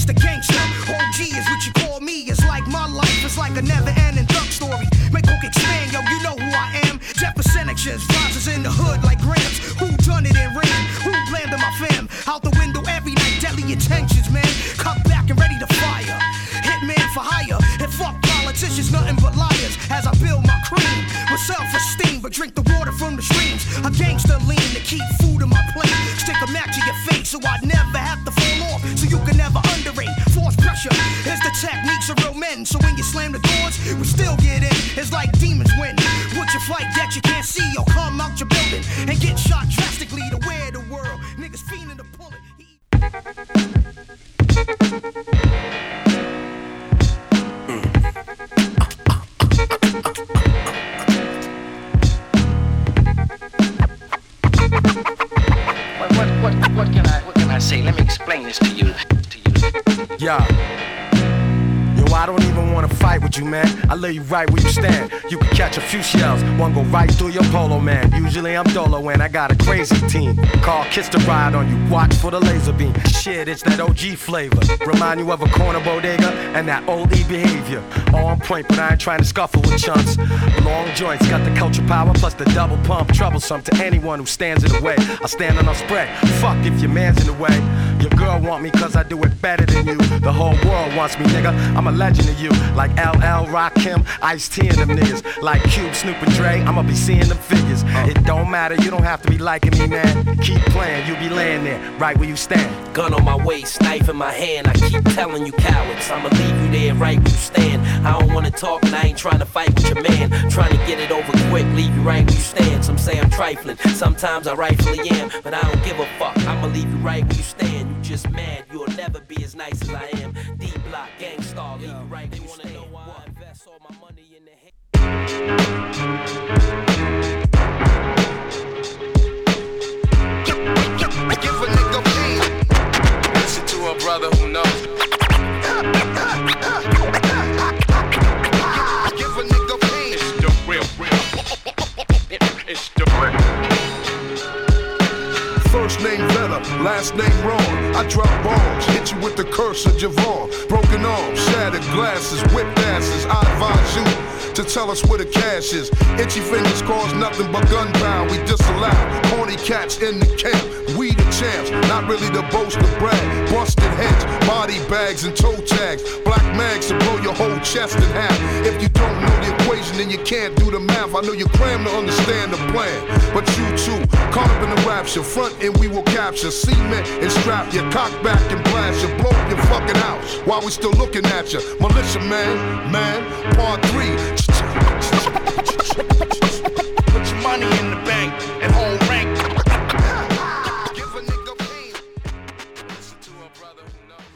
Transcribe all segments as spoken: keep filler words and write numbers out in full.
It's the gangster. O G is what you call me. It's like my life is like a never-ending duck story. Make hook expand, yo, you know who I am. Death percentages, rises in the hood like grams. Who done it and ran? Who blamed on my fam? Out the window every night, deadly intentions, man. Cut back and ready to fire. Hitman for hire. And fuck politicians, nothing but liars. As I build my cream with self-esteem, but drink the water from the streams. A gangster lean to keep food in my plate. Stick a match to your face so I never have to fall off. So you can never underrate. Force pressure is the techniques of real men. So when you slam the doors, we still get in. It's like demons win. Would you fight that you can't see or come out your building and get shot drastically to wear the world? Niggas fiending to pull it. What, what, what, what can I, what can I say? Let me explain this to you. To you. Yeah. Yo, I don't even wanna fight with you, man. I lay you right where you stand. You can catch a few shells, one go right through your polo, man. Usually I'm dolo and I got a crazy team. Call Kiss to ride on you, watch for the laser beam. Shit, it's that O G flavor. Remind you of a corner bodega and that old E behavior. On point, but I ain't trying to scuffle with chunks. Long joints, got the culture power plus the double pump. Troublesome to anyone who stands in the way. I stand on a spread, fuck if your man's in the way. Your girl want me cause I do it better than you. The whole world wants me, nigga. I'm a legend to you. Like L L, Rakim, Ice-T and them niggas. Like Cube, Snoop and Dre, I'ma be seeing them figures. It don't matter, you don't have to be liking me, man. Keep playing, you be laying there, right where you stand. Gun on my waist, knife in my hand. I keep telling you cowards, I'ma leave you there right where you stand. I don't wanna talk and I ain't trying to fight with your man. Trying to get it over quick, leave you right where you stand. Some say I'm trifling, sometimes I rightfully am. But I don't give a fuck, I'ma leave you right where you stand. You just mad, you'll never be as nice as I am. D-Block, Gang Starr, leave you right where you stand. Know why I invest all my money in the hate. Give a nigga pain. Listen to a brother who knows. Give a nigga pain. It's the real, real. It's the real. First name Vetter, last name wrong. I drop bombs, hit you with the curse of Javon. Broken arms, shattered glasses, whipped asses. I advise you to tell us where the cash is. Itchy fingers cause nothing but gunpowder. We disallow corny cats in the camp. We the champs, not really the boast of brag. Busted heads, body bags and toe tags. Black mags to blow your whole chest in half. If you don't know the equation, then you can't do the math. I know you cram to understand the plan, but you too, caught up in the rapture. Front end we will capture, cement and strap your cock back and blast you. Blow up your fucking house while we still looking at you. Militia man, man, part three. Put your money in the bank and hold rank. Give a nigga pain. Listen to a brother who knows.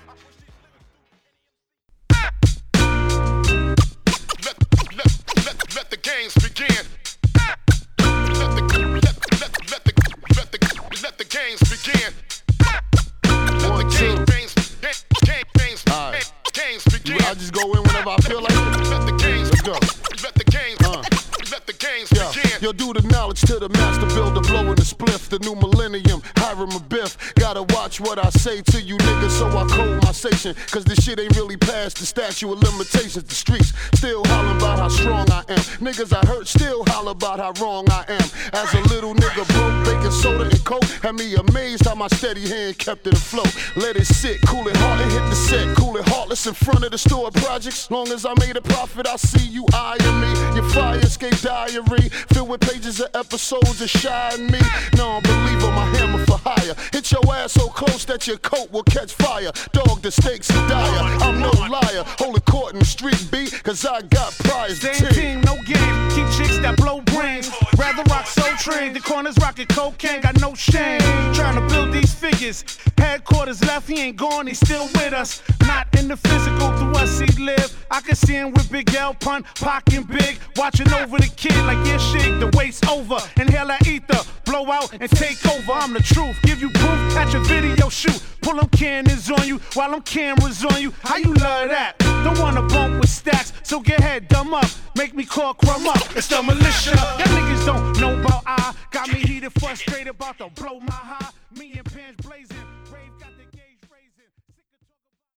Let, let, let, let the games begin. Let the, let, let, let the, let the, let the games begin. Let the games, games, games, games, games, games begin. I just go in whenever I feel like it. Let the games, let's go. Let the games, uh. let the games yeah. begin. Yo, do the knowledge to the master builder, blowing the spliff, the new millennium, Hiram a biff. Gotta watch what I say to you niggas, so I code my station. Cause this shit ain't really past the statute of limitations. The streets still holler about how strong I am. Niggas I hurt still holler about how wrong I am. As a little nigga broke, baking soda and coke had me amazed how my steady hand kept it afloat. Let it sit, cool it hard and hit the set, cool it heartless in front of the store projects. Long as I made a profit, I see you eyeing me. Your fire escape diary filled with pages of episodes of shy and me. No, believe on my hammer for hire. Hit your ass so close that your coat will catch fire. Dog, the stakes are dire. I'm no liar. Hold a court in the street B, cause I got prize to Same team, no game. Keep chicks that blow brains. Rather rock Soul Train. The corners rockin' cocaine, got no shame. Trying to build these figures. Headquarters left, he ain't gone, he's still with us. Not in the physical, through us he live. I can see him with Big L Pun, pockin' big. Watching over the kid like yeah, shit, the wait's over. Inhale that ether, blow out and take over. I'm the truth, give you proof at your video shoot. Pull them cannons on you while them cameras on you. How you love that? Don't wanna bump with stacks, so get head dumb up. Make me call crumb up. It's the militia. Y'all niggas don't know about I. Got me heated, frustrated, about to blow my high. Me and Pants blazing.